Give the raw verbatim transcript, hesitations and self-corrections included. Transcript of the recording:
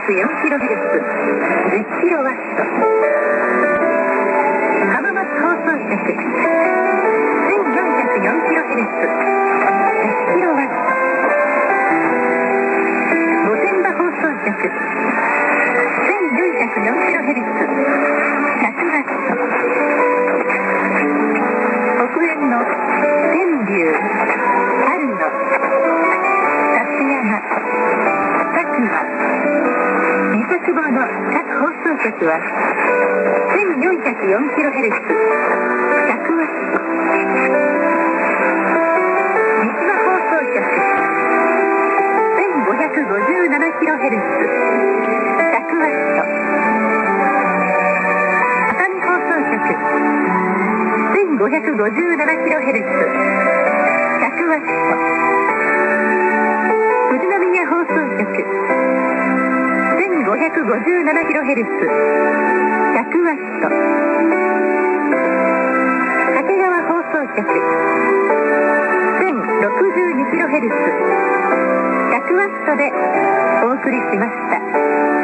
くよんキロヘルツ、じゅっキロワット。浜松放送局せんよんひゃくよんキロヘルツ、じゅっキロワット。御殿場放送局せんよんひゃくよんキロヘルツ、ひゃくワット。北園の天竜、春野、立山、佐久間、三つ坪の各放送局はせんよんひゃくよんキロヘルツ、ひゃくワット。三島放送局せんごひゃくごじゅうななキロヘルツ、ひゃくワット。熱海放送局せんごひゃくごじゅうななキロヘルツ、ひゃくワット。富士宮放送局せんごひゃくごじゅうななキロヘルツ、ひゃくワット。掛川放送局せんろくじゅうにキロヘルツ、ひゃくワットでお送りしました。